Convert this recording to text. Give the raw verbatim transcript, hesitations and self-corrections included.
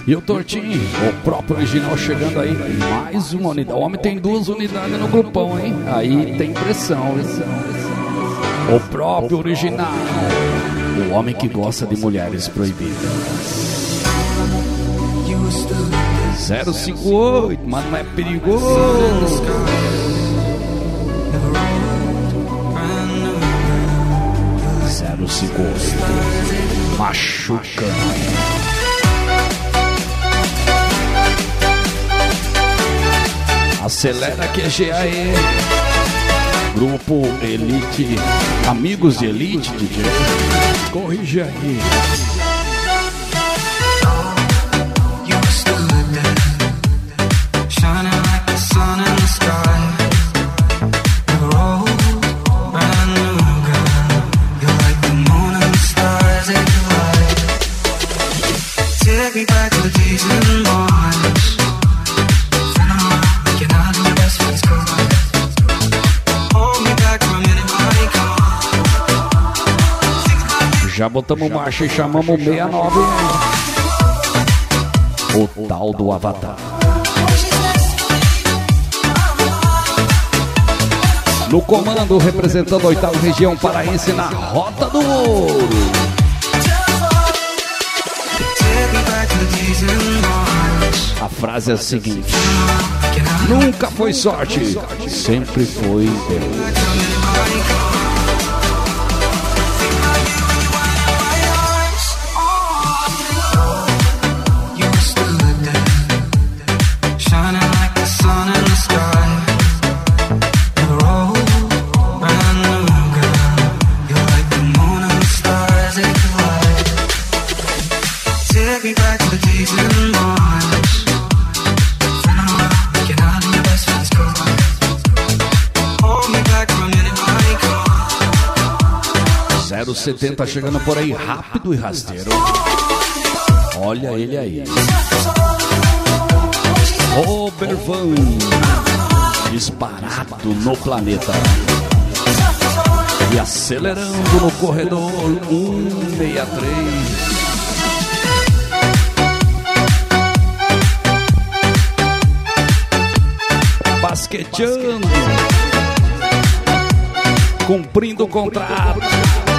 E o Tortinho, o próprio original chegando aí. Mais uma unidade. O homem tem duas unidades no grupão, hein? Aí tem pressão. O próprio original. O homem que gosta de mulheres proibidas. zero cinco oito, mas não é perigoso. zero cinco oito, machuca. Acelera que é G A E. Grupo Elite, amigos de Elite, D J. Corrige aí. Já botamos marcha e chamamos o sessenta e nove. O tal do Avatar. No comando, representando a oitava região paraense na Rota do Ouro. A frase é a seguinte: nunca foi sorte, sempre foi Deus. zero setenta chegando por aí, rápido e rasteiro. Olha ele aí. Robert Van, disparado no planeta. E acelerando no corredor cento e sessenta e três. Basqueteando, cumprindo o contrato.